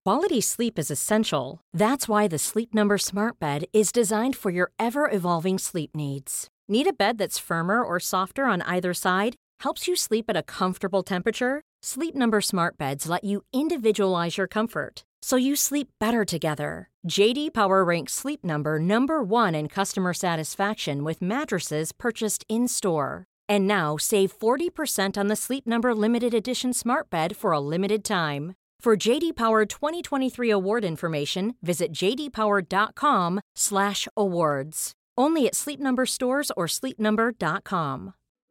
Quality sleep is essential. That's why the Sleep Number Smart Bed is designed for your ever-evolving sleep needs. Need a bed that's firmer or softer on either side? Helps you sleep at a comfortable temperature? Sleep Number Smart Beds let you individualize your comfort, so you sleep better together. JD Power ranks Sleep Number number 1 in customer satisfaction with mattresses purchased in-store. And now, save 40% on the Sleep Number Limited Edition Smart Bed for a limited time. For JD Power 2023 award information, visit jdpower.com/awards. Only at Sleep Number stores or sleepnumber.com.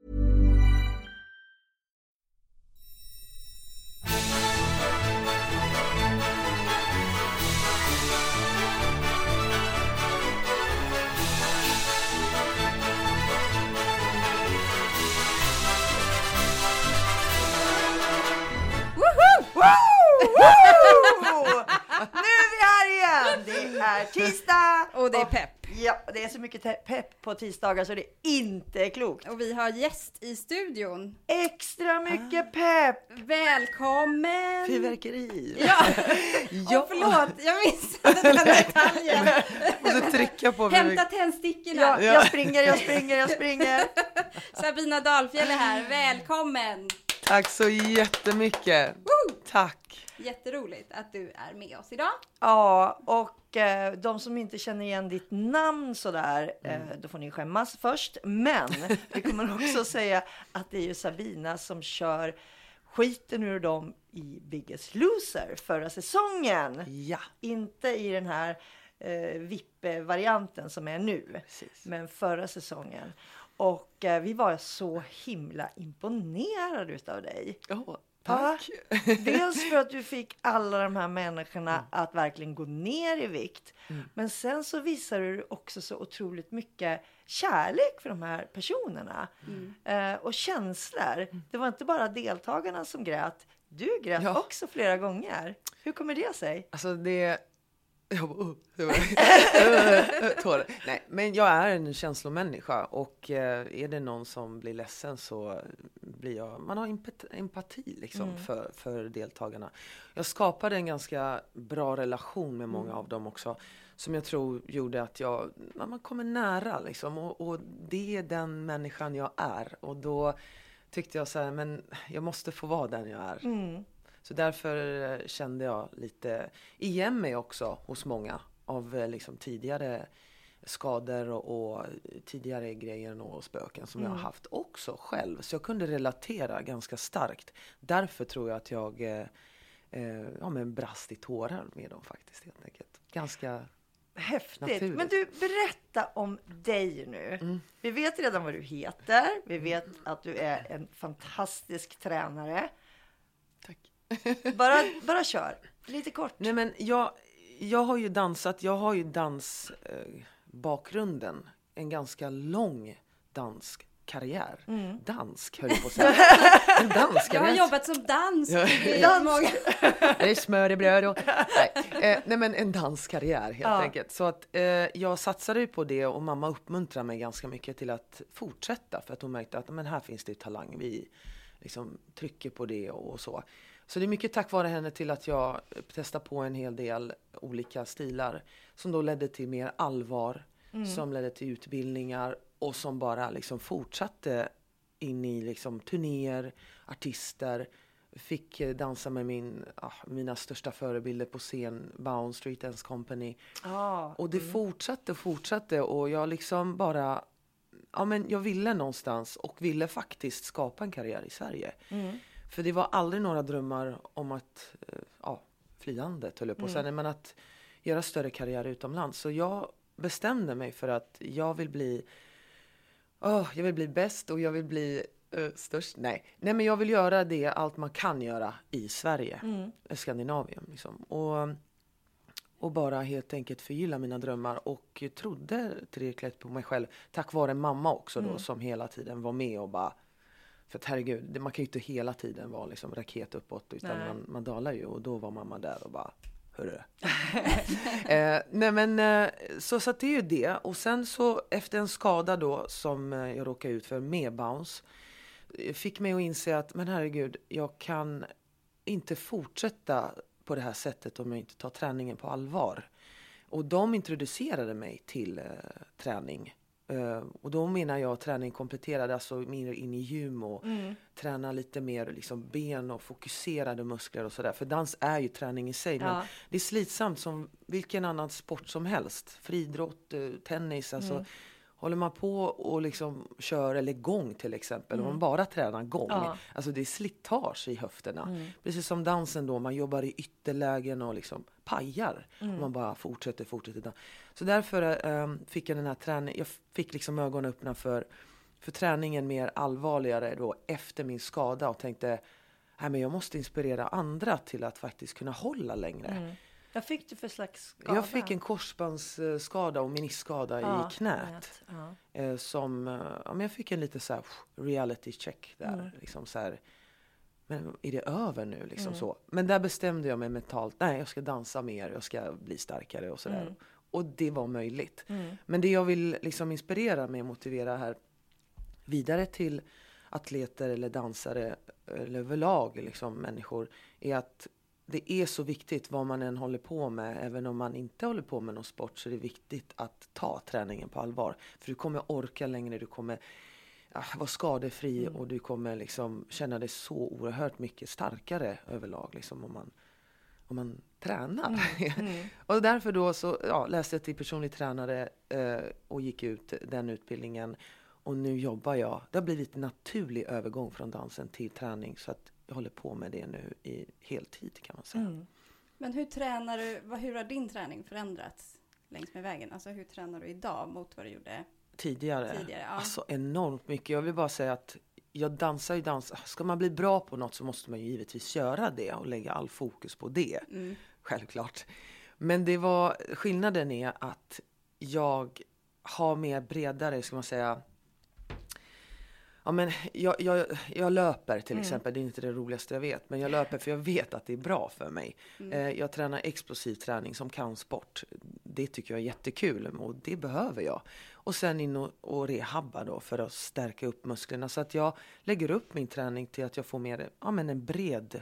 Nu är vi här igen! Det är tisdag! Och det är pepp. Ja, det är så mycket pepp på tisdagar så det inte är klokt. Och vi har gäst i studion. Extra mycket pepp! Välkommen! Fyrverkeri! Ja, ja. Förlåt, jag missade den detaljen. Måste trycka på Hämta tändstickorna. Ja, jag springer. Sabina Dahlfjell är här, välkommen! Tack så jättemycket! Tack! Jätteroligt att du är med oss idag. Ja, och de som inte känner igen ditt namn sådär, då får ni skämmas först. Men vi kommer också säga att det är ju Sabina som kör skiten ur dem i Biggest Loser förra säsongen. Ja. Inte i den här VIP-varianten som är nu, Precis. men förra säsongen. Och vi var så himla imponerade utav dig. Ja, tack! Ja, dels för att du fick alla de här människorna att verkligen gå ner i vikt. Men sen så visar du också så otroligt mycket kärlek för de här personerna. Och känslor. Det var inte bara deltagarna som grät. Du grät också flera gånger. Hur kommer det sig? Alltså det... Tårar. Nej, men jag är en känslomänniska och är det någon som blir ledsen så blir jag... Man har empati liksom för deltagarna. Jag skapade en ganska bra relation med många av dem också. Som jag tror gjorde att man kommer nära liksom. Och det är den människan jag är. Och då tyckte jag så här, men jag måste få vara den jag är. Så därför kände jag lite igen mig också hos många av liksom tidigare skador och tidigare grejer och spöken som jag har haft också själv. Så jag kunde relatera ganska starkt. Därför tror jag att jag brast i tårar med dem faktiskt helt enkelt. Ganska häftigt. naturligt. Men du, berätta om dig nu. Vi vet redan vad du heter. Vi vet att du är en fantastisk tränare. Tack. Bara kör. Lite kort. Nej, men jag har ju dansat. Jag har ju dansbakgrunden. En ganska lång danskarriär. Dansk höll jag på att säga. En danskarriär. Jag har jobbat som dans. Ja. Det är smör i bröd och... Nej, men en danskarriär helt enkelt. Så att jag satsade ju på det och mamma uppmuntrade mig ganska mycket till att fortsätta. För att hon märkte att men här finns det talang. Vi liksom trycker på det och så. Så det är mycket tack vare henne till att jag testade på en hel del olika stilar. Som då ledde till mer allvar. Som ledde till utbildningar. Och som bara liksom fortsatte in i liksom turnéer, artister. Fick dansa med mina största förebilder på scen. Bounce, Street Dance Company. Och det fortsatte. Och jag liksom bara... Ja, men jag ville någonstans och ville faktiskt skapa en karriär i Sverige. För det var aldrig några drömmar om att fly landet, höll jag på att säga, men att göra större karriär utomlands. Så jag bestämde mig för att jag vill bli bäst och jag vill bli störst. Nej, men jag vill göra det allt man kan göra i Sverige, Skandinavien liksom. Och bara helt enkelt förgylla mina drömmar och trodde tillräckligt på mig själv. Tack vare mamma också då som hela tiden var med och bara... För att herregud, man kan ju inte hela tiden vara liksom raket uppåt utan man dalar ju. Och då var mamma där och bara, hörru. Så att det är ju det. Och sen så efter en skada då som jag råkade ut för med Bounce. Fick mig att inse att, men herregud, jag kan inte fortsätta på det här sättet om jag inte tar träningen på allvar. Och de introducerade mig till träning. Och då menar jag träning kompletterade, alltså mer in i gym och träna lite mer liksom ben och fokuserade muskler och sådär. För dans är ju träning i sig, men det är slitsamt som vilken annan sport som helst. Friidrott, tennis, alltså håller man på och liksom kör eller gång till exempel, om man bara tränar gång, alltså det är slitage i höfterna. Precis som dansen då, man jobbar i ytterlägen och liksom pajar. Och man bara fortsätter. Så därför fick jag den här träningen, jag fick liksom ögonen öppna för träningen mer allvarligare då efter min skada och tänkte, men jag måste inspirera andra till att faktiskt kunna hålla längre. Vad fick du för slags skada? Jag fick en korsbandsskada och meniskskada i knät. Som, jag fick en lite så här reality check där. Liksom så här, men är det över nu? Liksom så. Men där bestämde jag mig mentalt, nej jag ska dansa mer, jag ska bli starkare och sådär. Och det var möjligt. Men det jag vill liksom inspirera mig och motivera här vidare till atleter eller dansare eller överlag liksom människor är att det är så viktigt vad man än håller på med. Även om man inte håller på med någon sport så är det viktigt att ta träningen på allvar. För du kommer orka längre, du kommer vara skadefri och du kommer liksom känna dig så oerhört mycket starkare överlag liksom om man tränar. Och därför då så läste jag till personlig tränare och gick ut den utbildningen. Och nu jobbar jag. Det har blivit en naturlig övergång från dansen till träning så att jag håller på med det nu i heltid kan man säga. Men hur tränar du, hur har din träning förändrats längs med vägen? Alltså hur tränar du idag mot vad du gjorde tidigare? Alltså enormt mycket. Jag vill bara säga att jag dansar ju dans. Ska man bli bra på något så måste man ju givetvis göra det och lägga all fokus på det. Självklart. Men skillnaden är att jag har mer bredare, ska man säga. Ja, men jag löper till exempel, det är inte det roligaste jag vet, men jag löper för jag vet att det är bra för mig. Jag tränar explosiv träning som kampsport. Det tycker jag är jättekul och det behöver jag. Och sen in och rehabba då för att stärka upp musklerna. Så att jag lägger upp min träning till att jag får mer en bred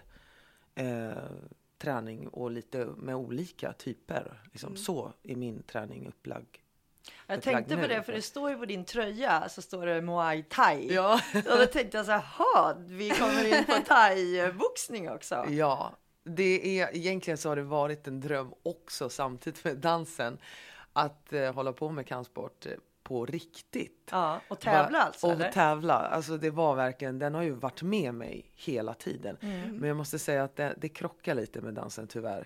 träning och lite med olika typer. Liksom. Så är min träning upplagd. Jag tänkte på det, för det står ju på din tröja så står det Muay Thai. Ja. Och då tänkte jag så här, vi kommer in på thai-boxning också. Ja, egentligen så har det varit en dröm också samtidigt med dansen att hålla på med kampsport på riktigt. Ja, och tävla alltså? Och tävla, alltså det var verkligen, den har ju varit med mig hela tiden. Men jag måste säga att det krockar lite med dansen tyvärr.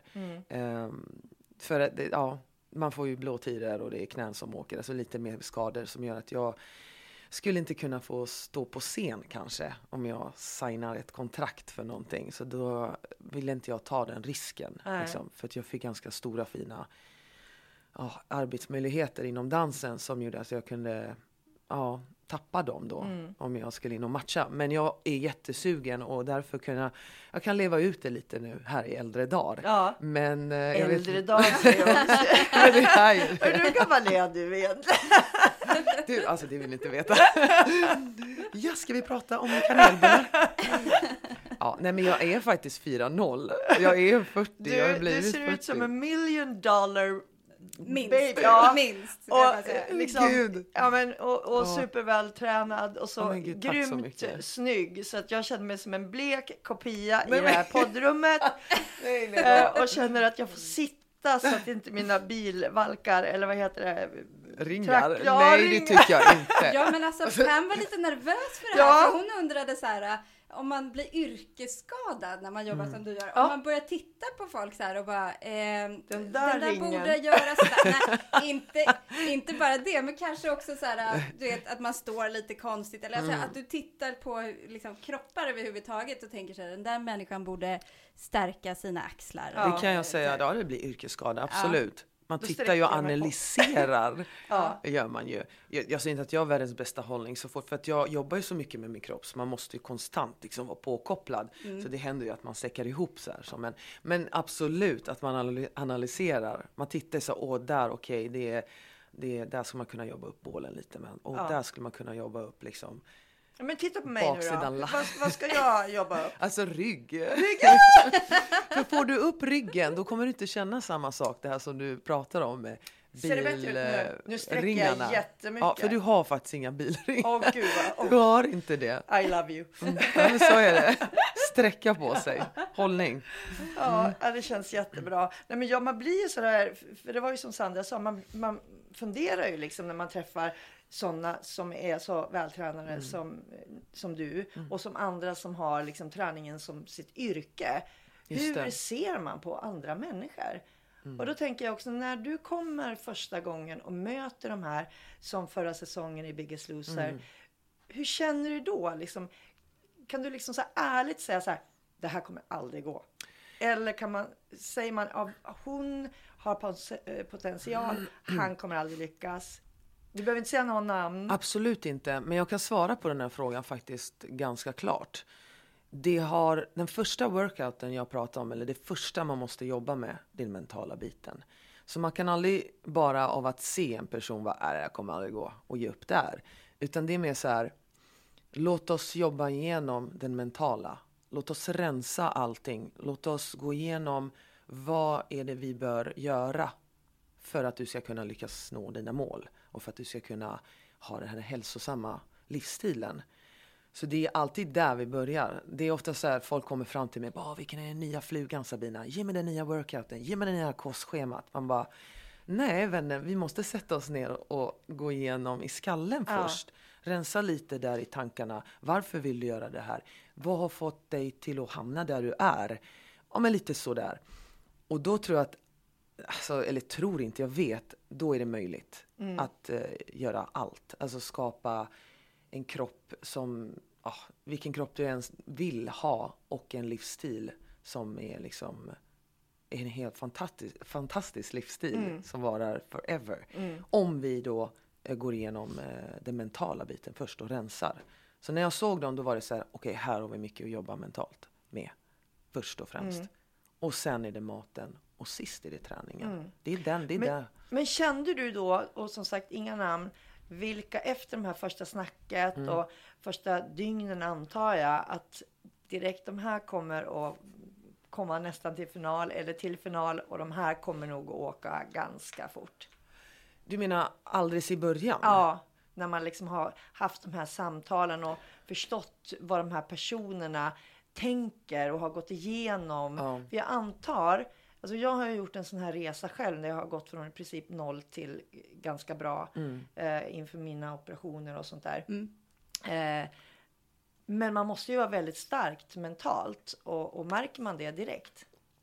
För att man får ju blåtider och det är knän som åker. Alltså lite mer skador som gör att jag skulle inte kunna få stå på scen kanske. Om jag signar ett kontrakt för någonting. Så då vill inte jag ta den risken. Liksom, för att jag fick ganska stora fina arbetsmöjligheter inom dansen. Som gjorde att jag kunde tappa dem då. Om jag skulle in och matcha. Men jag är jättesugen och därför jag kan leva ut det lite nu här i äldre dagar. Ja, men äldre dagar säger jag också. Hur gammal är du egentligen? Du, alltså det vill inte veta. Ja, ska vi prata om kanelbullar? Nej men jag är faktiskt 4-0. Jag är 40. Du ser ut som $1 million minst. Och liksom, och supervältränad och så grymt så snygg så att jag känner mig som en blek kopia i det här poddrummet. Och känner att jag får sitta så att inte mina bilvalkar eller vad heter det? Ringar? Nej, det tycker jag inte. Ja, men alltså Pam var lite nervös för det här. För hon undrade så här, om man blir yrkesskadad när man jobbar som du gör. Om man börjar titta på folk så här och bara den där borde göra sådär. Nej, inte bara det, men kanske också så här, du vet, att man står lite konstigt. Eller alltså, att du tittar på liksom, kroppar överhuvudtaget och tänker så här, den där människan borde stärka sina axlar. Det kan jag säga, det blir yrkesskada, absolut. Man tittar ju och analyserar. Gör man ju. Jag säger inte att jag har världens bästa hållning så fort. För att jag jobbar ju så mycket med min kropp. Så man måste ju konstant liksom vara påkopplad. Så det händer ju att man säckar ihop så här. Men absolut att man analyserar. Man tittar så där där ska man kunna jobba upp bålen lite. Och där skulle man kunna jobba upp liksom. Men titta på mig nu då. Vad ska jag jobba upp? Alltså rygg. För får du upp ryggen, då kommer du inte känna samma sak, det här som du pratar om med Ser det bättre ut nu? Nu sträcker jag jättemycket. Ja, för du har faktiskt inga bilringar. Gud, du har inte det. I love you. Ja, men så är det. Sträcka på sig. Hållning. Ja, det känns jättebra. Nej, men man blir ju sådär, för det var ju som Sandra sa, man funderar ju liksom när man träffar sådana som är så vältränade som du och som andra som har liksom träningen som sitt yrke. Hur ser man på andra människor? Och då tänker jag också, när du kommer första gången och möter de här som förra säsongen i Biggest Loser, hur känner du då? Liksom, kan du liksom så här ärligt säga så här, det här kommer aldrig gå? Eller säger man, hon har potential, han kommer aldrig lyckas? Du behöver inte säga någon namn. Absolut inte, men jag kan svara på den här frågan faktiskt ganska klart. Den första workouten jag pratar om, eller det första man måste jobba med, det är den mentala biten. Så man kan aldrig bara av att se en person, jag kommer aldrig gå och ge upp där. Utan det är mer så här, låt oss jobba igenom den mentala. Låt oss rensa allting. Låt oss gå igenom vad är det vi bör göra för att du ska kunna lyckas nå dina mål. Och för att du ska kunna ha den här hälsosamma livsstilen. Så det är alltid där vi börjar. Det är ofta så här, folk kommer fram till mig. Vilken är den nya flugan, Sabina? Ge mig den nya workouten. Ge mig den nya kostschemat. Man bara, nej vänner, vi måste sätta oss ner och gå igenom i skallen först. Rensa lite där i tankarna. Varför vill du göra det här? Vad har fått dig till att hamna där du är? Ja, men lite så där. Och då tror jag att, eller tror inte, jag vet, då är det möjligt att göra allt. Alltså skapa en kropp som, vilken kropp du ens vill ha, och en livsstil som är liksom en helt fantastisk livsstil som varar forever. Om vi då går igenom den mentala biten först och rensar. Så när jag såg dem, då var det så här, okej, här har vi mycket att jobba mentalt med först och främst. Och sen är det maten och sist är det träningen. Det är där. Men kände du då, och som sagt inga namn, vilka efter de här första snacket och första dygnen antar jag att direkt de här kommer att komma nästan till final eller till final, och de här kommer nog att åka ganska fort? Du menar alldeles i början? Ja, när man liksom har haft de här samtalen och förstått vad de här personerna tänker och har gått igenom. För jag antar, alltså jag har gjort en sån här resa själv när jag har gått från i princip 0 till ganska bra inför mina operationer och sånt där. Men man måste ju vara väldigt starkt mentalt, och märker man det direkt?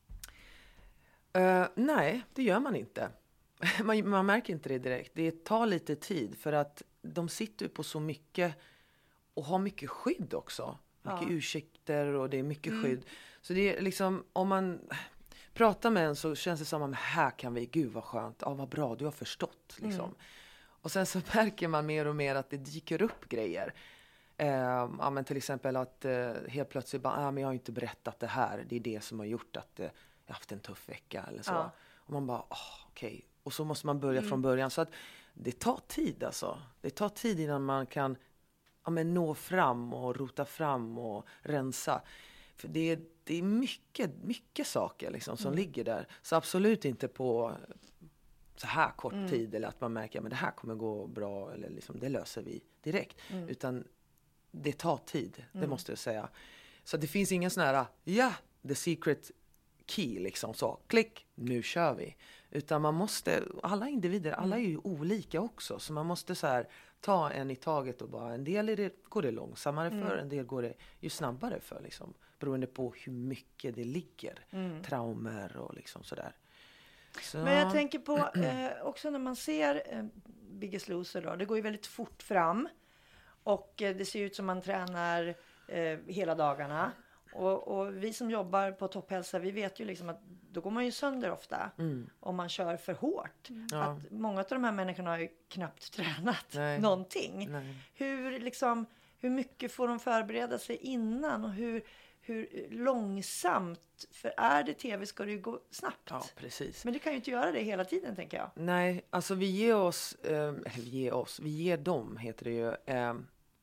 Nej, det gör man inte. Man märker inte det direkt. Det tar lite tid, för att de sitter på så mycket och har mycket skydd också. Mycket ursäkter och det är mycket skydd. Så det är liksom, om man pratar med en så känns det som att här kan vi, gud vad skönt, vad bra, du har förstått liksom. Och sen så märker man mer och mer att det dyker upp grejer. Men till exempel att helt plötsligt bara, men jag har inte berättat det här, det är det som har gjort att jag har haft en tuff vecka eller så. Och man bara, okej. Och så måste man börja från början, så att det tar tid alltså. Det tar tid innan man kan nå fram och rota fram och rensa. För det är mycket saker liksom som ligger där. Så absolut inte på så här kort tid, eller att man märker att det här kommer gå bra, eller liksom, det löser vi direkt. Utan det tar tid, det måste jag säga. Så det finns ingen sån här, the secret key liksom, så klick, nu kör vi. Utan man måste, alla individer, alla är ju olika också. Så man måste så här ta en i taget, och bara en del går det långsammare för, en del går det ju snabbare för liksom. Beroende på hur mycket det ligger. Traumer och liksom sådär. Så. Men jag tänker på också när man ser Biggest Loser då, det går ju väldigt fort fram. Och det ser ut som man tränar hela dagarna. Och vi som jobbar på Topphälsa, vi vet ju liksom att då går man ju sönder ofta om man kör för hårt. Att många av de här människorna har ju knappt tränat någonting. Hur mycket får de förbereda sig innan, och hur långsamt, för är det tv ska det ju gå snabbt. Ja, precis. Men det kan ju inte göra det hela tiden, tänker jag. Nej, alltså vi ger dem, heter det ju,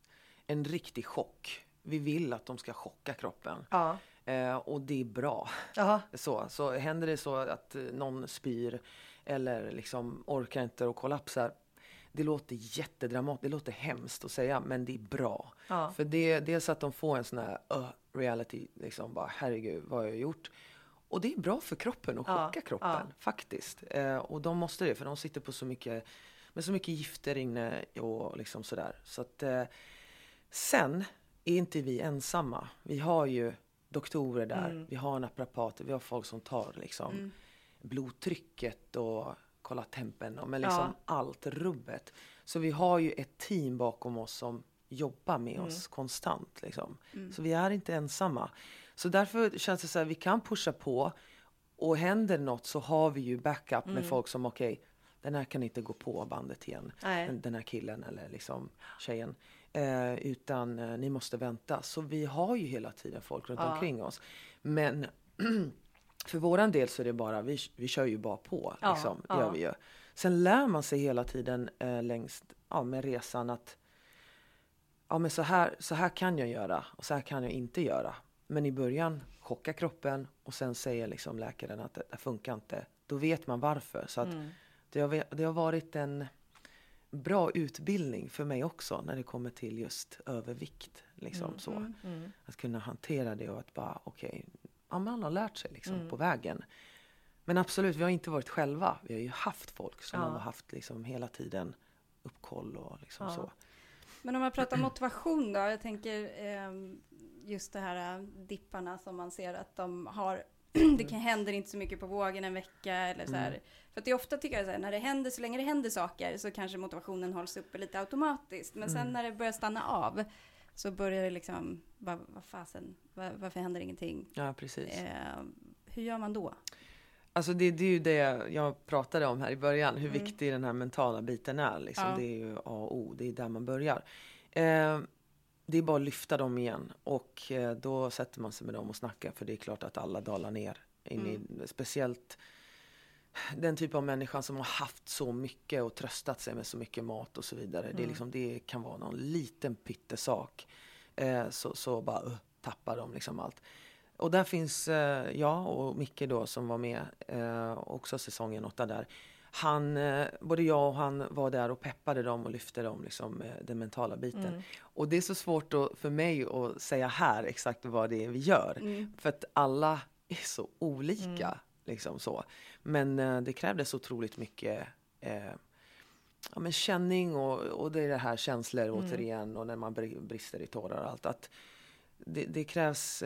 en riktig chock. Vi vill att de ska chocka kroppen. Ja. Och det är bra. Så händer det så att någon spyr eller liksom orkar inte och kollapsar. Det låter jättedramatiskt, det låter hemskt att säga, men det är bra. Ja. För det är så att de får en sån här reality, liksom bara herregud, vad har jag gjort? Och det är bra för kroppen att chocka kroppen, faktiskt. Och de måste det, för de sitter på så mycket gifter inne och liksom sådär. Så att sen är inte vi ensamma. Vi har ju doktorer där, vi har naprapater, vi har folk som tar liksom blodtrycket och kolla tempen och men liksom allt rubbet. Så vi har ju ett team bakom oss som jobbar med oss konstant liksom. Så vi är inte ensamma. Så därför känns det så här, vi kan pusha på, och händer något så har vi ju backup med folk som okej, den här kan inte gå på bandet igen. Den här killen eller liksom tjejen. Utan ni måste vänta. Så vi har ju hela tiden folk runt omkring oss. Men för våran del så är det bara, vi kör ju bara på. Liksom, gör vi ju. Sen lär man sig hela tiden längst med resan att men så här kan jag göra och så här kan jag inte göra. Men i början chocka kroppen och sen säger liksom läkaren att det funkar inte. Då vet man varför. Så att det har varit en bra utbildning för mig också när det kommer till just övervikt. Liksom, så. Att kunna hantera det och att bara man har lärt sig liksom, på vägen. Men absolut, vi har inte varit själva. Vi har ju haft folk som har haft liksom, hela tiden uppkoll och liksom så. Men om man pratar motivation då, jag tänker just det här dipparna som man ser att de har, det händer inte så mycket på vågen en vecka eller så här. För att det är ofta tycker jag så här, när det händer, så länge det händer saker så kanske motivationen hålls uppe lite automatiskt. Men sen när det börjar stanna av så börjar det liksom, vad fasen, varför händer ingenting? Ja, precis. Hur gör man då? Alltså det är ju det jag pratade om här i början. Hur viktig den här mentala biten är. Liksom. Det är ju A och O. Det är där man börjar. Det är bara att lyfta dem igen. Och då sätter man sig med dem och snackar. För det är klart att alla dalar ner. Speciellt den typ av människan som har haft så mycket och tröstat sig med så mycket mat och så vidare. Det, är liksom, det kan vara någon liten pyttesak. Så bara tappar de liksom allt. Och där finns jag och Micke då som var med också säsongen 8 där. Både jag och han var där och peppade dem och lyfte dem liksom den mentala biten. Och det är så svårt för mig att säga här exakt vad det är vi gör. För att alla är så olika liksom så. Men det krävdes otroligt mycket men känning och det är det här känslor återigen och när man brister i tårar och allt. Att det krävs...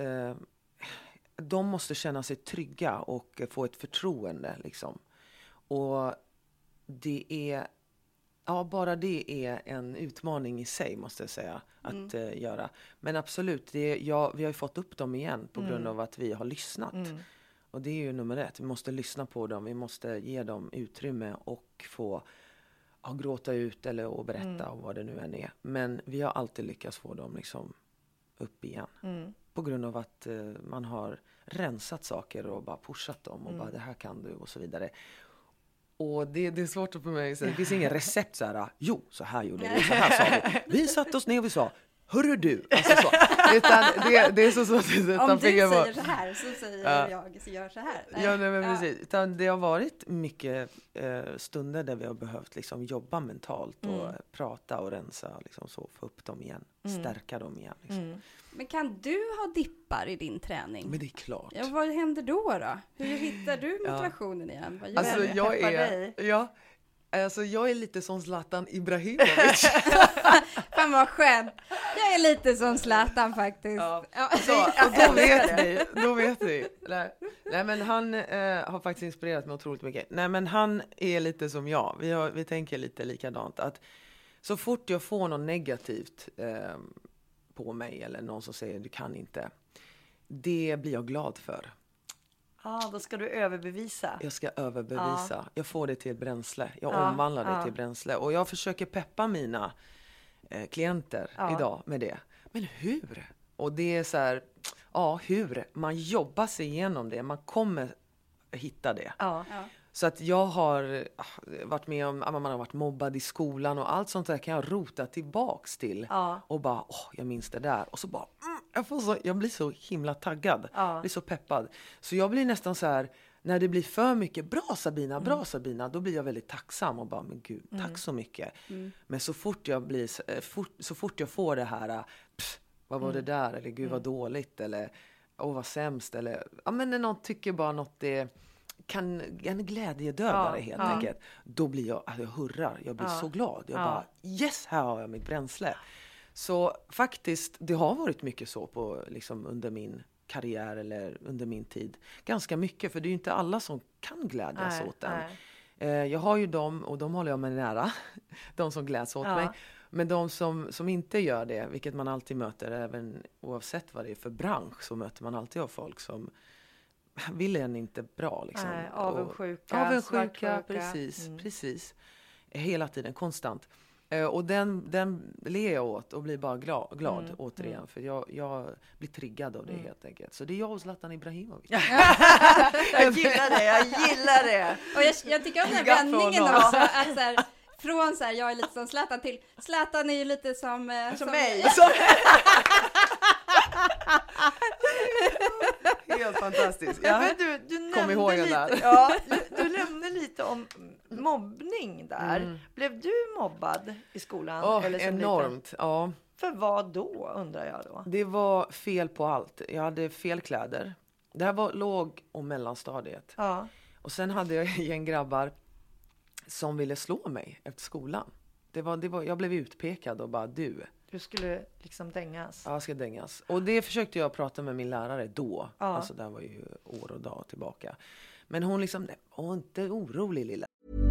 de måste känna sig trygga och få ett förtroende liksom. Och det är bara det är en utmaning i sig måste jag säga att göra. Men absolut, vi har ju fått upp dem igen på grund av att vi har lyssnat. Och det är ju nummer 1. Vi måste lyssna på dem. Vi måste ge dem utrymme och få gråta ut eller att berätta om vad det nu än är. Men vi har alltid lyckats få dem liksom upp igen. På grund av att man har rensat saker och bara pushat dem och bara det här kan du och så vidare. Och det är svårt för mig. Det finns ingen recept så här. Jo, så här gjorde vi. Så här sa vi. Vi satt oss ner och vi sa, hörru du. Alltså så. Utan det är så svårt. Om du säger så här så säger jag så gör så här. Nej, men precis. Utan det har varit mycket stunder där vi har behövt liksom jobba mentalt och prata och rensa. Liksom så, få upp dem igen. Stärka dem igen. Liksom. Men kan du ha dippar i din träning? Men det är klart. Ja, vad händer då? Hur hittar du motivationen igen? Vad gör alltså, du? jag är lite som Zlatan Ibrahimovic. Fan vad skönt. Jag är lite som Zlatan faktiskt. Och då vet ni. Nej, men han har faktiskt inspirerat mig otroligt mycket. Nej, men han är lite som jag. Vi tänker lite likadant. Att så fort jag får något negativt på mig eller någon som säger du kan inte. Det blir jag glad för. Då ska du överbevisa. Jag ska överbevisa. Jag får det till bränsle. Jag omvandlar det till bränsle. Och jag försöker peppa mina klienter idag med det. Men hur? Och det är så här, hur? Man jobbar sig igenom det. Man kommer hitta det. Så att jag har varit med om att man har varit mobbad i skolan och allt sånt där kan jag rota tillbaks till. Och bara, jag minns det där. Och så bara, jag blir så himla taggad. Jag blir så peppad. Så jag blir nästan så här, när det blir för mycket, bra Sabina, då blir jag väldigt tacksam och bara, men gud, tack så mycket. Men så fort jag får det här, vad var det där? Eller gud vad dåligt, eller vad sämst, eller men när någon tycker bara något är en glädjedödare helt enkelt. Då blir jag hurrar, jag blir så glad. Jag bara, yes, här har jag mitt bränsle. Så faktiskt, det har varit mycket så på, liksom, under min karriär eller under min tid. Ganska mycket, för det är ju inte alla som kan glädjas åt den. Jag har ju dem, och de håller jag mig nära. De som gläds åt mig. Men de som inte gör det, vilket man alltid möter, även oavsett vad det är för bransch, så möter man alltid av folk som vill en inte bra. Liksom. Avundsjuka, precis. Hela tiden, konstant. Och den ler jag åt och blir bara glad återigen. För jag blir triggad av det helt enkelt. Så det är jag och Zlatan Ibrahimovic. Jag gillar det. Och jag tycker om den här vändningen också. Att så här, från så här, jag är lite som Zlatan till Zlatan är ju lite som mig. Helt fantastiskt. Men du nämnde lite, du nämnde lite om mobbning där. Blev du mobbad i skolan? Eller enormt, ja. För vad då, undrar jag då? Det var fel på allt. Jag hade fel kläder. Det här var låg- och mellanstadiet. Och sen hade jag en grabbar som ville slå mig efter skolan. Jag blev utpekad och bara, du skulle liksom dängas. Ja, jag ska dängas. Och det försökte jag prata med min lärare då. Alltså det var ju år och dag tillbaka. Men hon liksom, var inte orolig, lilla.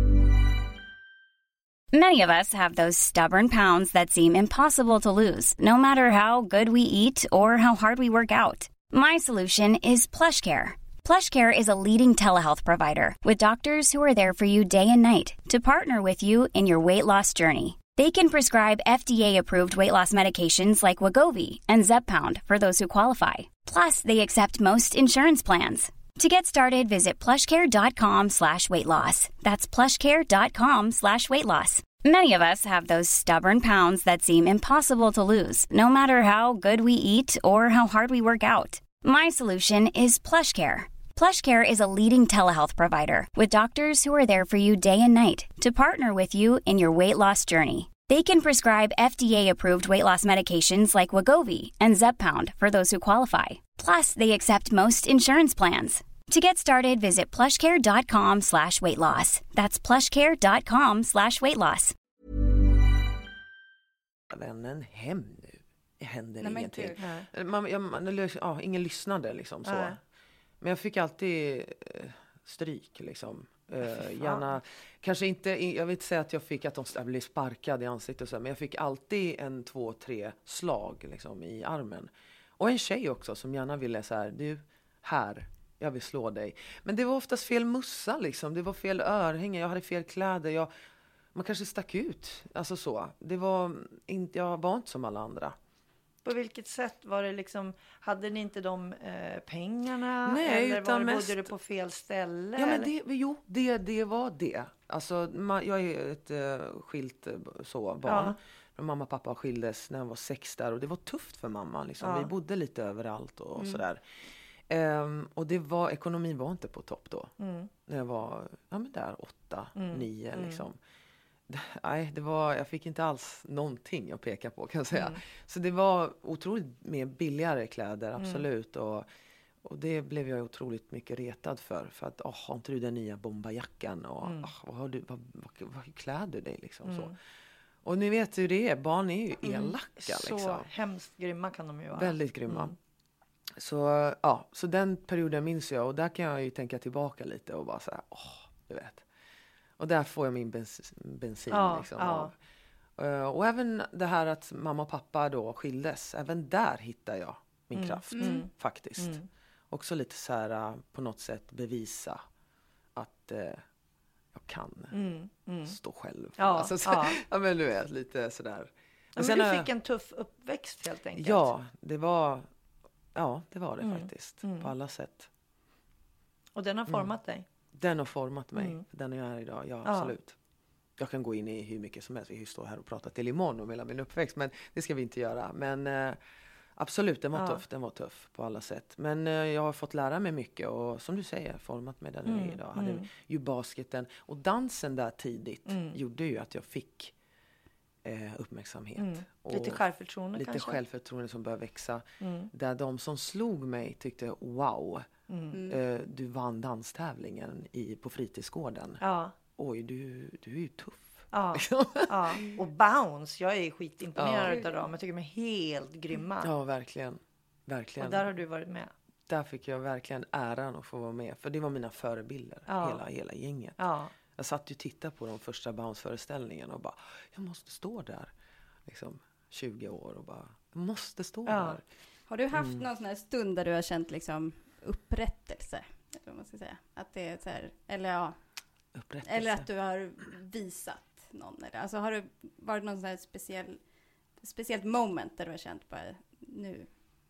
Many of us have those stubborn pounds that seem impossible to lose, no matter how good we eat or how hard we work out. My solution is PlushCare. PlushCare is a leading telehealth provider with doctors who are there for you day and night to partner with you in your weight loss journey. They can prescribe FDA-approved weight loss medications like Wegovy and Zepbound for those who qualify. Plus, they accept most insurance plans. To get started, visit plushcare.com/weightloss. That's plushcare.com/weightloss. Many of us have those stubborn pounds that seem impossible to lose, no matter how good we eat or how hard we work out. My solution is PlushCare. PlushCare is a leading telehealth provider with doctors who are there for you day and night to partner with you in your weight loss journey. They can prescribe FDA-approved weight loss medications like Wegovy and Zepbound for those who qualify. Plus, they accept most insurance plans. To get started, visit plushcare.com/weightloss. That's plushcare.com/weightloss. Vännen hem nu. Det händer ingenting. Ingen lyssnade liksom så. Men jag fick alltid stryk liksom. Gärna, kanske inte, jag vill inte säga att jag fick att de blev sparkad i ansiktet och så, men jag fick alltid 2-3 slag liksom i armen. Och en tjej också som gärna ville så här, jag vill slå dig. Men det var oftast fel mussa liksom, det var fel örhänge, jag hade fel kläder, man kanske stack ut, alltså så. Jag var inte som alla andra. På vilket sätt var det liksom, hade ni inte de pengarna? Nej, eller utan bodde du på fel ställe? Ja, men det var det. Alltså, jag är ett skilt barn. Mamma och pappa skildes när jag var 6 där. Och det var tufft för mamma. Liksom. Vi bodde lite överallt och sådär. Och ekonomin var inte på topp då. När jag var där 8-9 liksom. Nej, jag fick inte alls någonting att peka på, kan jag säga. Så det var otroligt mer billigare kläder, absolut. Och det blev jag otroligt mycket retad för att, har inte du den nya bombajackan? Och vad klär du dig liksom så. Och ni vet hur det är, barn är ju elaka liksom. Så hemskt grymma kan de ju vara. Väldigt grymma. Så den perioden minns jag, och där kan jag ju tänka tillbaka lite och bara så här, du vet. Och där får jag min bensin liksom. Och även det här att mamma och pappa då skildes. Även där hittar jag min kraft faktiskt. Också lite så här på något sätt bevisa att jag kan stå själv. Men du vet, lite sådär. Men sen, du fick en tuff uppväxt helt enkelt. Ja, det var det faktiskt. På alla sätt. Och den har format dig? Den har format mig. Den är jag är idag, ja absolut. Jag kan gå in i hur mycket som helst. Vi står här och pratar till imorgon om hela min uppväxt. Men det ska vi inte göra. Men absolut, den var tuff. Den var tuff på alla sätt. Men jag har fått lära mig mycket. Och som du säger, format mig den jag är idag. Hade ju basketen. Och dansen där tidigt gjorde ju att jag fick uppmärksamhet. Och lite självförtroende lite kanske? Självförtroende som började växa. Där de som slog mig tyckte, wow. Du vann danstävlingen på fritidsgården. Ja. Oj, du är ju tuff. Ja. Ja. Och Bounce, jag är skitimponerad av dem. Jag tycker de är helt grymma. Ja, verkligen. Verkligen. Och där har du varit med. Där fick jag verkligen äran att få vara med. För det var mina förebilder, hela gänget. Ja. Jag satt ju och tittade på de första Bounce-föreställningen och bara, jag måste stå där. Liksom 20 år och bara, jag måste stå där. Har du haft någon sån här stund där du har känt liksom upprättelse? Eller vad man ska säga. Att det är så här, eller eller att du har visat någon. Eller, alltså har det varit någon sån här speciellt moment där du har känt bara nu?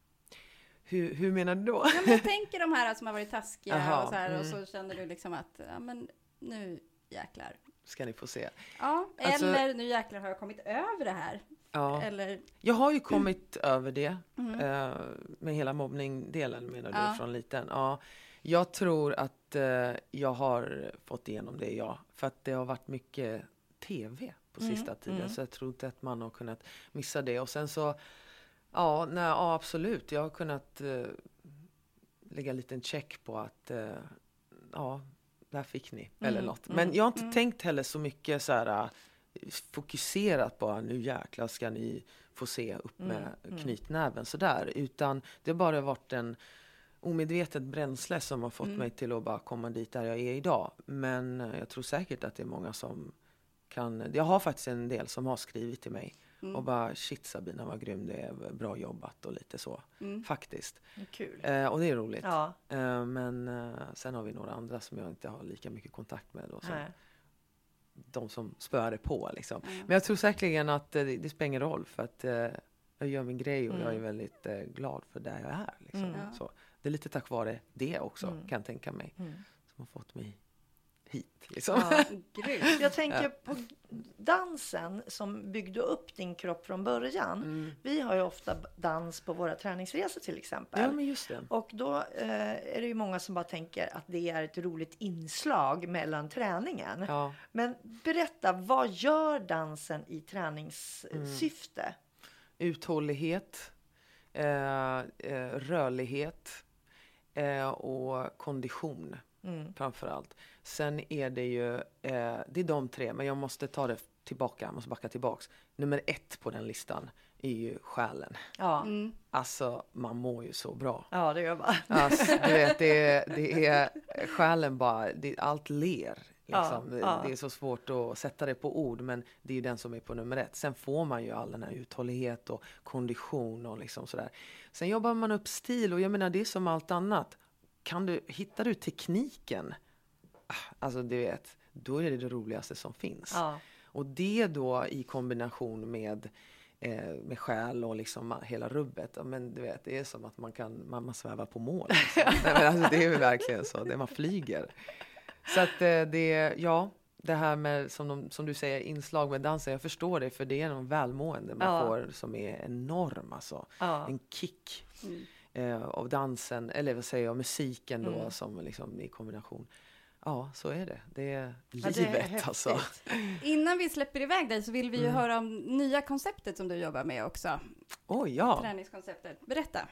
Hur menar du då? Ja, men jag tänker de här som har varit taskiga och så här, och så känner du liksom att ja, men nu jäklar. Ska ni få se. Ja, alltså, eller nu jäklar har jag kommit över det här. Ja. Eller... Jag har ju kommit över det med hela mobbning-delen menar du från liten. Ja, jag tror att jag har fått igenom det, för att det har varit mycket tv på sista tiden, så jag tror inte att man har kunnat missa det. Och sen så, absolut, jag har kunnat lägga en liten check på att där fick ni, eller något. Men jag har inte tänkt heller så mycket så här fokuserat på nu jäklar ska ni få se upp med knytnäven sådär, utan det har bara varit en omedvetet bränsle som har fått mig till att bara komma dit där jag är idag. Men jag tror säkert att det är många som kan, jag har faktiskt en del som har skrivit till mig och bara shit Sabina vad grym, det är bra jobbat och lite så faktiskt. Kul. Och det är roligt. Men sen har vi några andra som jag inte har lika mycket kontakt med då, som de som spöade på liksom. Men jag tror säkerligen att det spelar ingen roll, för att jag gör min grej och jag är väldigt glad för där jag är liksom. Så det är lite tack vare det också, kan jag tänka mig, som har fått mig hit liksom. Jag tänker på dansen som byggde upp din kropp från början. Vi har ju ofta dans på våra träningsresor till exempel. Ja, men just det. Och då är det ju många som bara tänker att det är ett roligt inslag mellan träningen. Ja. Men berätta, vad gör dansen i träningssyfte? Uthållighet, rörlighet och kondition. Framförallt. Sen är det ju det är de tre, men jag måste ta det tillbaka, jag måste backa tillbaks. Nummer 1 på den listan är ju själen. Ja. Alltså man mår ju så bra. Ja, det gör man. Alltså, du vet, det är själen bara, allt ler. Liksom. Det är så svårt att sätta det på ord, men det är ju den som är på nummer 1. Sen får man ju all den här uthållighet och kondition och liksom sådär. Sen jobbar man upp stil, och jag menar det är som allt annat. Hittar du tekniken, alltså du vet, då är det roligaste som finns. Ja. Och det då i kombination med själ och liksom hela rubbet, men du vet, det är som att man svävar på mål. Liksom. Nej, men alltså, det är ju verkligen så, det man flyger. Så att det här med, som du säger, inslag med dansen, jag förstår det, för det är en välmående man får som är enorm, alltså. En kick. Av dansen, eller vad säger jag, musiken då, som liksom i kombination. Ja, så är det. Det är livet, det är alltså. Innan vi släpper iväg dig så vill vi ju höra om nya konceptet som du jobbar med också. Träningskonceptet. Berätta.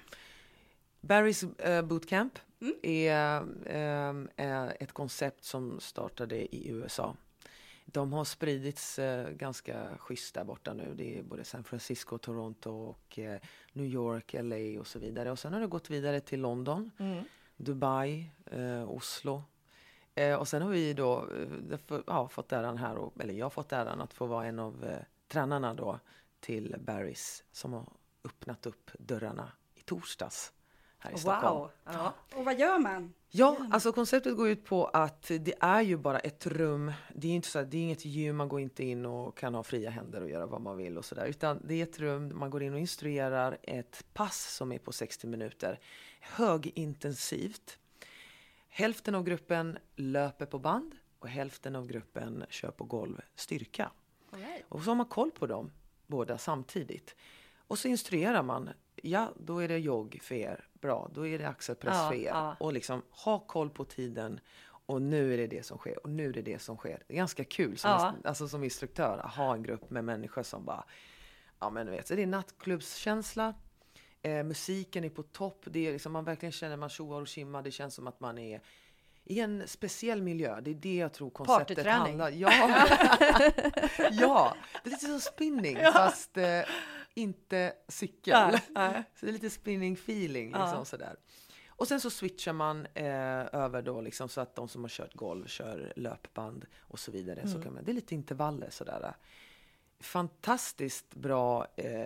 Barry's Bootcamp är ett koncept som startade i USA. De har spridits ganska schysst där borta nu. Det är både San Francisco, Toronto och New York, LA och så vidare. Och sen har det gått vidare till London, Dubai, Oslo. Och sen har vi då fått äran här, eller jag har fått äran att få vara en av tränarna då till Barry's, som har öppnat upp dörrarna i torsdags här i Stockholm. Wow! Ja. Och vad gör man? Ja, alltså konceptet går ut på att det är ju bara ett rum. Det är inte så att det är inget gym, man går inte in och kan ha fria händer och göra vad man vill och sådär. Utan det är ett rum, man går in och instruerar ett pass som är på 60 minuter. Högintensivt. Hälften av gruppen löper på band och hälften av gruppen kör på golv styrka. Right. Och så har man koll på dem båda samtidigt. Och så instruerar man. Ja, då är det jogg för er. Bra, då är det axelpress för er. Ja. Och liksom ha koll på tiden. Och nu är det det som sker. Och nu är det det som sker. Det är ganska kul som instruktör att ha en grupp med människor som bara... Ja, men du vet, så det är nattklubbskänsla. Musiken är på topp. Det är liksom, man verkligen känner man tjoar och kimmar. Det känns som att man är i en speciell miljö. Det är det jag tror konceptet handlar. Ja. Ja, det är lite som spinning fast inte cykel. Så det är lite spinning feeling liksom sådär. Och sen så switchar man över då liksom så att de som har kört golv kör löpband och så vidare. Så kan man, det är lite intervaller sådär. Fantastiskt bra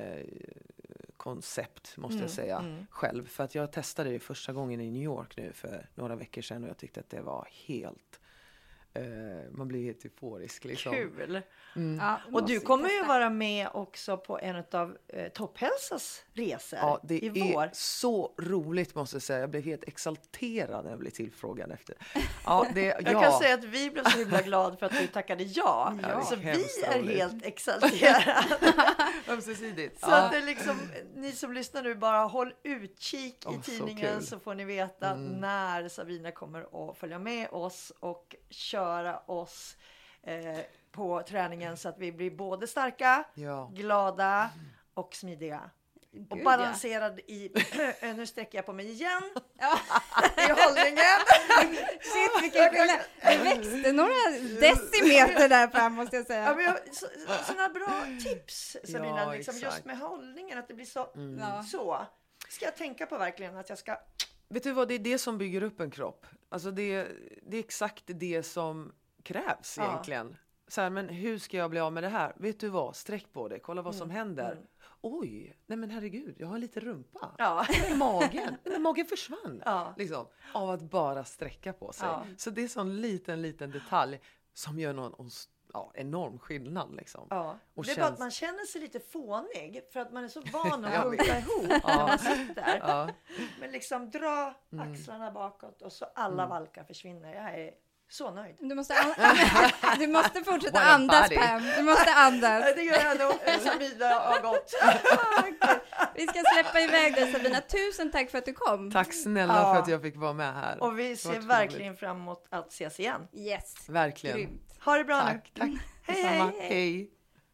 koncept måste jag säga själv. För att jag testade det första gången i New York nu för några veckor sedan och jag tyckte att det var helt... man blir helt euforisk liksom. Kul! Ja, och du kommer ju vara med också på en av Topphälsas resor i vår. Är så roligt måste jag säga. Jag blev helt exalterad när jag blev tillfrågad efter. Ja, jag kan säga att vi blev så himla glada för att du tackade ja. Så vi är helt exalterade. Ömsesidigt. Så att det liksom, ni som lyssnar nu bara håll utkik i tidningen så får ni veta när Sabina kommer att följa med oss och köra oss på träningen så att vi blir både starka, glada och smidiga. Och balanserad i... nu sträcker jag på mig igen. I hållningen. Shit, vilken skillnad. Det växte några decimeter där fram måste jag säga. Ja, men sådana bra tips, Sabina. Liksom, just med hållningen, att det blir så... Så. Ska jag tänka på verkligen att jag ska... Vet du vad, det är det som bygger upp en kropp. Alltså det är exakt det som krävs egentligen. Så här, men hur ska jag bli av med det här? Vet du vad? Sträck på det. Kolla vad som händer. Oj, nej men herregud, jag har lite rumpa. Magen försvann. Liksom, av att bara sträcka på sig. Så det är sån liten detalj som gör någon enorm skillnad. Liksom. Och det är bara att man känner sig lite fånig. För att man är så van att sjunka ihop när man sitter. Men liksom dra axlarna bakåt och så alla valkar försvinner. Jag är så nöjd. Du måste fortsätta andas, Pam. Du måste andas. Det gör jag nog. Sabina har gått. Okay. Vi ska släppa iväg dig, Sabina. Tusen tack för att du kom. Tack snälla för att jag fick vara med här. Och vi ser verkligen fram emot att ses igen. Yes. Verkligen. Grymt. Ha det bra nu. Tack. Hej.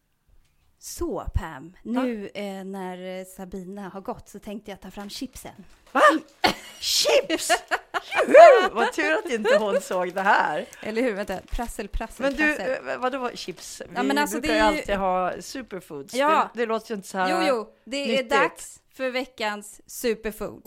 Så Pam, nu när Sabina har gått så tänkte jag ta fram chipsen. Va? Chips? Vad tur att inte hon såg det här. Eller hur? Vänta, prassel. Men du, vadå var chips? Vi brukar ju alltid ha superfoods. Ja. Det låter ju inte så här. Jo, det nyttigt. Är dags för veckans superfood.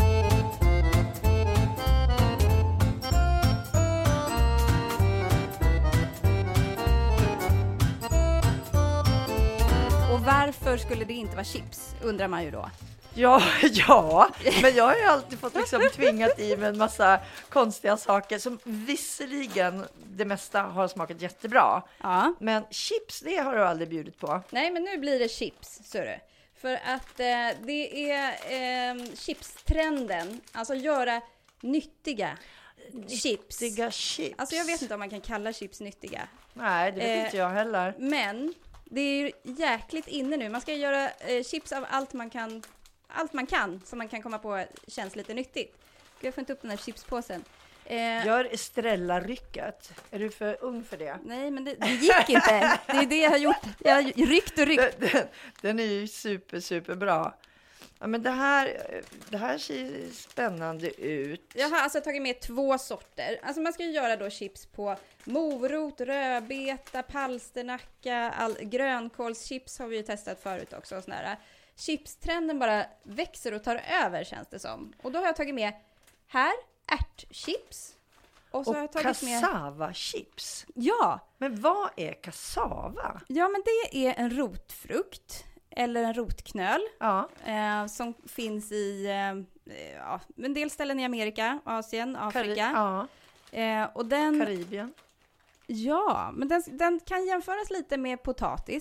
Och varför skulle det inte vara chips, undrar man ju då. Ja, men jag har ju alltid fått liksom tvingat i med en massa konstiga saker som visserligen det mesta har smakat jättebra. Ja. Men chips, det har du aldrig bjudit på. Nej, men nu blir det chips, ser du. För att det är chipstrenden, alltså göra nyttiga chips. Nyttiga chips. Alltså jag vet inte om man kan kalla chips nyttiga. Nej, det vet inte jag heller. Men det är ju jäkligt inne nu. Man ska göra chips av allt man kan som man kan komma på känns lite nyttigt. Jag får inte upp den här chipspåsen. Gör Estrella-rycket. Är du för ung för det? Nej, men det gick inte. Det är det jag har gjort. Jag har ryckt. Den är ju super bra. Ja, men det här ser spännande ut. Jag har alltså tagit med 2 sorter. Alltså man ska ju göra då chips på morot, rödbeta, palsternacka, grönkålschips har vi ju testat förut också. Och sån här. Chipstrenden bara växer och tar över, känns det som. Och då har jag tagit med här ärtchips. Och så har jag tagit med cassava-chips. Ja. Men vad är cassava? Ja, men det är en rotfrukt. Eller en rotknöl. Ja. Som finns i en del ställen i Amerika, Asien, Afrika. Och den, Karibien. Ja, men den kan jämföras lite med potatis.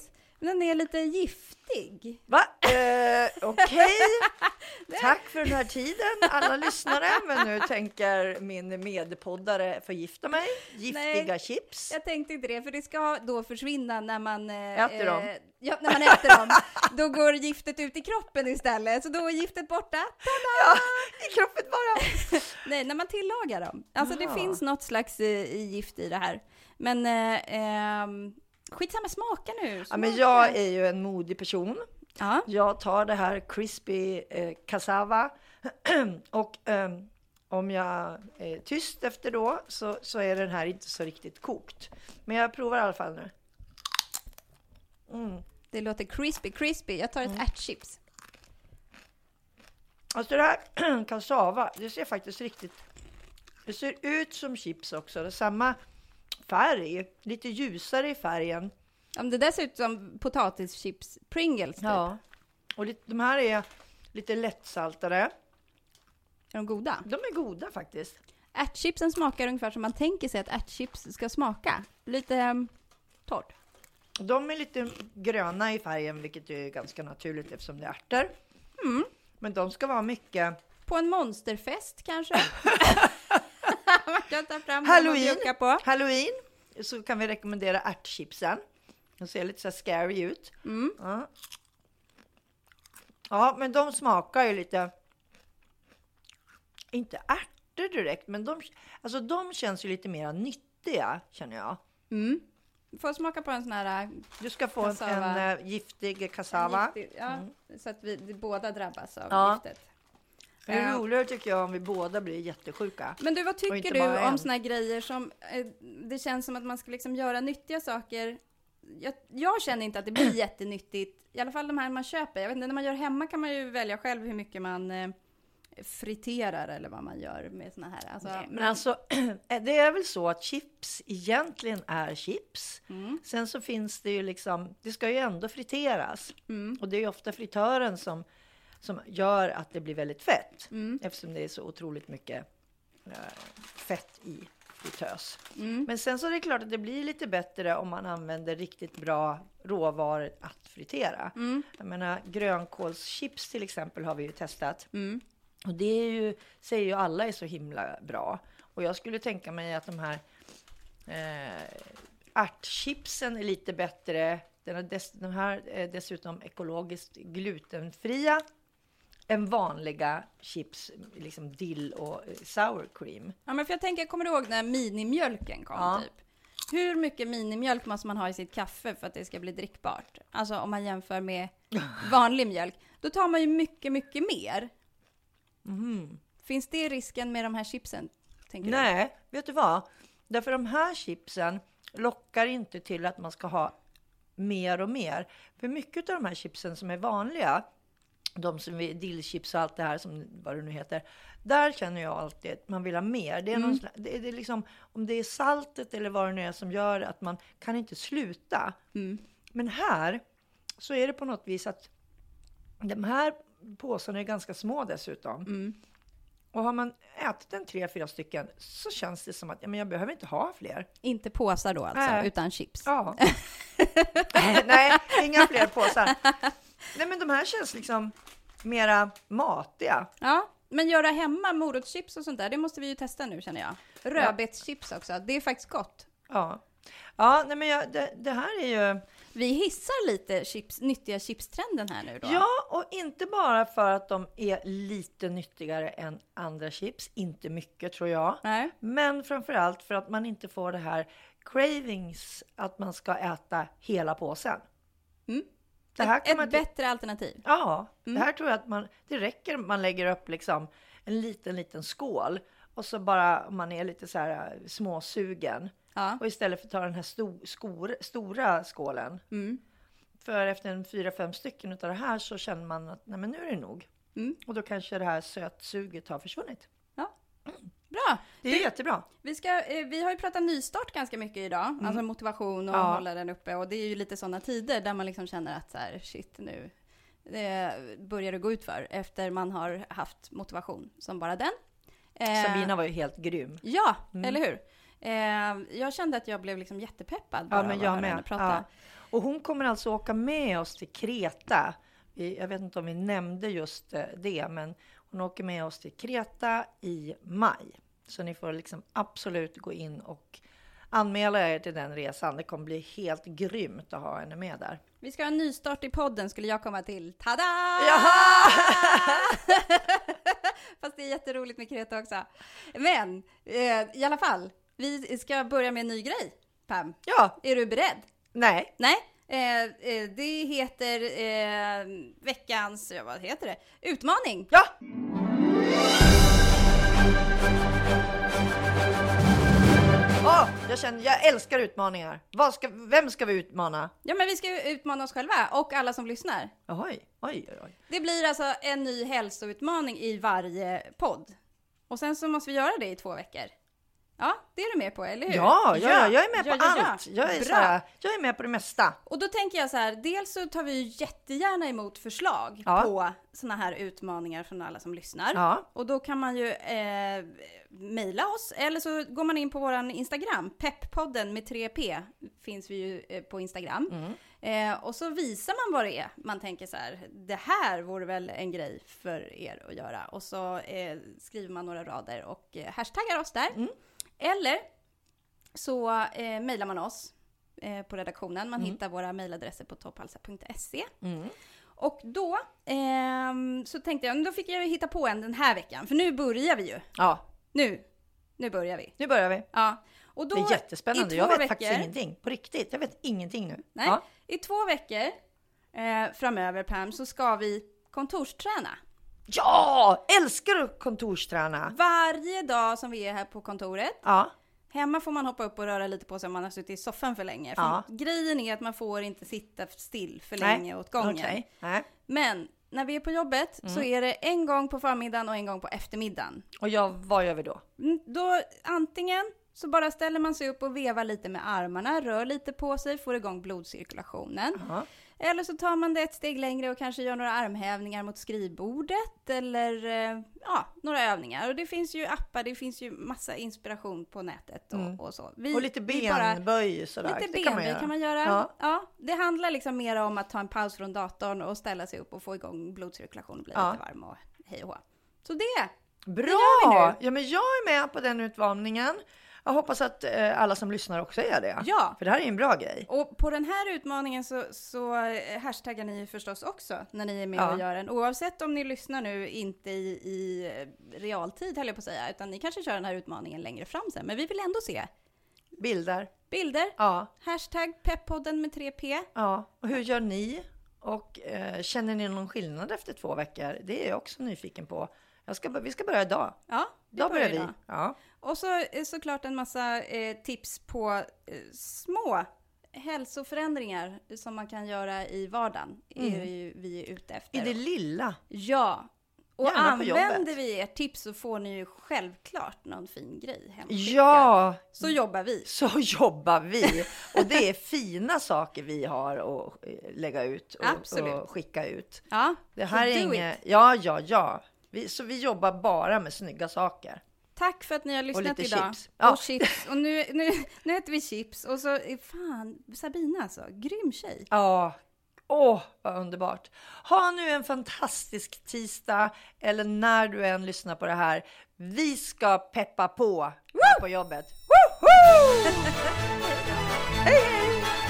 Den är lite giftig. Va? Okej. Tack för den här tiden, alla lyssnare. Men nu tänker min medpoddare förgifta mig. Giftiga chips. Jag tänkte inte det, för det ska då försvinna när man äter dem. Ja, när man äter dem. Då går giftet ut i kroppen istället. Så då är giftet borta. Ja, i kroppen bara. Nej, när man tillagar dem. Alltså det finns något slags gift i det här. Men skitsamma, smaka nu. Ja, men jag är ju en modig person. Ja. Jag tar det här crispy cassava och om jag är tyst efter då så är den här inte så riktigt kokt. Men jag provar i alla fall nu. Det låter crispy. Jag tar ett ärtchips. Alltså det här cassava, det ser faktiskt riktigt... Det ser ut som chips också. Det är samma färg, lite ljusare i färgen. Om det där ser ut som potatischips, Pringles typ. Ja, och de här är lite lättsaltade. Är de goda? De är goda faktiskt. Ärtchipsen smakar ungefär som man tänker sig att ärtchips ska smaka. Lite torrt. De är lite gröna i färgen, vilket är ganska naturligt eftersom det är ärtor. Men de ska vara mycket... På en monsterfest kanske? Man kan ta fram Halloween så kan vi rekommendera ärtchipsen. De ser lite så här scary ut. Ja, men de smakar ju lite... Inte ärtor direkt, men de känns ju lite mer nyttiga, känner jag. Får smaka på en sån här... Du ska få en giftig cassava. Så att vi båda drabbas av giftet. Det är roligare tycker jag om vi båda blir jättesjuka. Men du, vad tycker du om såna här grejer som... det känns som att man ska liksom göra nyttiga saker. Jag känner inte att det blir jättenyttigt. I alla fall de här man köper. Jag vet inte, när man gör hemma kan man ju välja själv hur mycket man... friterar eller vad man gör med såna här. Alltså, nej, men alltså, det är väl så att chips egentligen är chips. Sen så finns det ju liksom, det ska ju ändå friteras. Och det är ju ofta fritören som gör att det blir väldigt fett. Eftersom det är så otroligt mycket fett i fritös. Men sen så är det klart att det blir lite bättre om man använder riktigt bra råvaror att fritera. Jag menar, grönkålschips till exempel har vi ju testat. Och det är ju, säger ju alla är så himla bra. Och jag skulle tänka mig att de här ärtchipsen är lite bättre. De här är dessutom ekologiskt glutenfria än vanliga chips, liksom dill och sour cream. Ja, men för jag tänker, kommer du ihåg när minimjölken kom typ? Hur mycket minimjölk måste man ha i sitt kaffe för att det ska bli drickbart? Alltså om man jämför med vanlig mjölk. Då tar man ju mycket, mycket mer. Finns det risken med de här chipsen? Nej, vet du vad? Därför de här chipsen lockar inte till att man ska ha mer och mer. För mycket av de här chipsen som är vanliga, de som är dillchips och allt det här, som vad det nu heter, där känner jag alltid att man vill ha mer. Det är, det är liksom, om det är saltet eller vad det nu är som gör att man kan inte sluta. Men här så är det på något vis att de här påsarna är ganska små dessutom. Och har man ätit en 3-4 stycken så känns det som att jag behöver inte ha fler. Inte påsar då alltså, utan chips. Ja. Nej, inga fler påsar. Nej, men de här känns liksom mera matiga. Ja, men göra hemma morotschips och sånt där, det måste vi ju testa nu känner jag. Rödbetschips också, det är faktiskt gott. Ja, nej men det här är ju... Vi hissar lite nyttiga chipstrenden här nu då. Ja, och inte bara för att de är lite nyttigare än andra chips. Inte mycket tror jag. Nej. Men framförallt för att man inte får det här cravings att man ska äta hela påsen. Det här ett bättre alternativ. Ja, det här tror jag att det räcker man lägger upp liksom en liten skål. Och så bara om man är lite så här småsugen. Ja. Och istället för att ta den här stora skålen. För efter 4-5 stycken av det här så känner man att nej, men nu är det nog. Och då kanske det här sötsuget har försvunnit. Ja, bra. Det är jättebra. Vi har ju pratat nystart ganska mycket idag. Alltså motivation och hålla den uppe. Och det är ju lite sådana tider där man liksom känner att så här, shit nu. Det börjar det gå ut för efter man har haft motivation som bara den. Sabina var ju helt grym. Ja, eller hur? Jag kände att jag blev liksom jättepeppad. Ja, men jag med. Ja. Och hon kommer alltså åka med oss till Kreta. Jag vet inte om vi nämnde just det, men hon åker med oss till Kreta i maj. Så ni får liksom absolut gå in och anmäla er till den resan. Det kommer bli helt grymt att ha henne med där. Vi ska ha en nystart i podden, skulle jag komma till. Tada! Jaha! Fast det är jätteroligt med Kreta också. Men i alla fall, vi ska börja med en ny grej, Pam. Ja. Är du beredd? Nej. Det heter veckans, vad heter det? Utmaning. Ja! Jag älskar utmaningar. Vem ska vi utmana? Ja, men vi ska utmana oss själva och alla som lyssnar. Oj. Det blir alltså en ny hälsoutmaning i varje podd. Och sen så måste vi göra det i 2 veckor. Ja, det är du med på, eller hur? Ja, jag är med på allt. Jag är med på det mesta. Och då tänker jag så här, dels så tar vi ju jättegärna emot förslag på såna här utmaningar från alla som lyssnar. Ja. Och då kan man ju mejla oss, eller så går man in på våran Instagram, Peppodden med 3P, finns vi ju på Instagram. Och så visar man vad det är. Man tänker så här, det här vore väl en grej för er att göra. Och så skriver man några rader och hashtaggar oss där. Eller så mejlar man oss på redaktionen. Man hittar våra mejladresser på tophalsa.se. Och då så tänkte jag, då fick jag hitta på en den här veckan. För nu börjar vi ju. Ja. Nu börjar vi. Nu börjar vi. Ja. Och då, det är jättespännande. Jag vet faktiskt ingenting. På riktigt, jag vet ingenting nu. Nej. Ja. I 2 veckor framöver, Pam, så ska vi kontorsträna. Ja! Älskar du kontorsträna? Varje dag som vi är här på kontoret. Ja. Hemma får man hoppa upp och röra lite på sig om man har suttit i soffan för länge. För grejen är att man får inte sitta still för länge åt gången. Okay. Men när vi är på jobbet så är det en gång på förmiddagen och en gång på eftermiddagen. Och vad gör vi då? Då antingen så bara ställer man sig upp och vevar lite med armarna, rör lite på sig, får igång blodcirkulationen. Eller så tar man det ett steg längre och kanske gör några armhävningar mot skrivbordet eller några övningar. Och det finns ju appar, det finns ju massa inspiration på nätet och så. Och lite benböj sådär. Lite benböj kan man göra. Ja, det handlar liksom mer om att ta en paus från datorn och ställa sig upp och få igång blodcirkulationen och bli lite varm och hej och hå. Så det bra! Ja, men jag är med på den utmaningen. Jag hoppas att alla som lyssnar också är det. Ja. För det här är en bra grej. Och på den här utmaningen så hashtaggar ni förstås också när ni är med och gör den. Oavsett om ni lyssnar nu inte i realtid, höll jag på att säga. Utan ni kanske kör den här utmaningen längre fram sen. Men vi vill ändå se. Bilder. Ja. Hashtag Peppodden med 3P. Ja. Och hur gör ni? Och känner ni någon skillnad efter 2 veckor? Det är jag också nyfiken på. Vi ska börja idag. Ja, då börjar vi. Ja. Och så såklart en massa tips på små hälsoförändringar som man kan göra i vardagen. Är ju vi ute efter. I det lilla. Ja. Och använder vi ert tips så får ni ju självklart någon fin grej hemskickad. Ja. Så jobbar vi. Och det är fina saker vi har att lägga ut och skicka ut. Ja. Det här är inget. Ja. Vi jobbar bara med snygga saker. Tack för att ni har lyssnat och idag. Chips. Ja. Och chips. Och nu äter vi chips. Och så, Sabina alltså. Grym tjej. Ja. Vad underbart. Ha nu en fantastisk tisdag. Eller när du än lyssnar på det här. Vi ska peppa på här på jobbet. Hej, hej!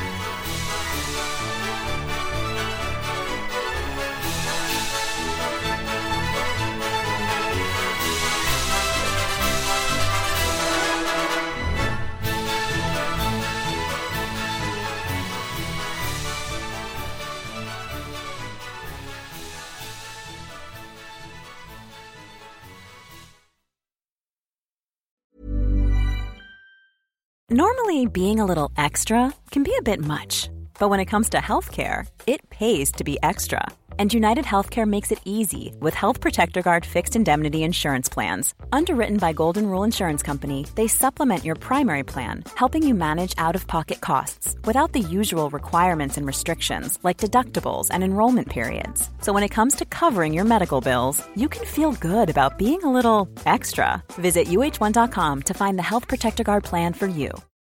Normally, being a little extra can be a bit much, but when it comes to healthcare, it pays to be extra. And United Healthcare makes it easy with Health Protector Guard fixed indemnity insurance plans. Underwritten by Golden Rule Insurance Company, they supplement your primary plan, helping you manage out-of-pocket costs without the usual requirements and restrictions like deductibles and enrollment periods. So when it comes to covering your medical bills, you can feel good about being a little extra. Visit UH1.com to find the Health Protector Guard plan for you.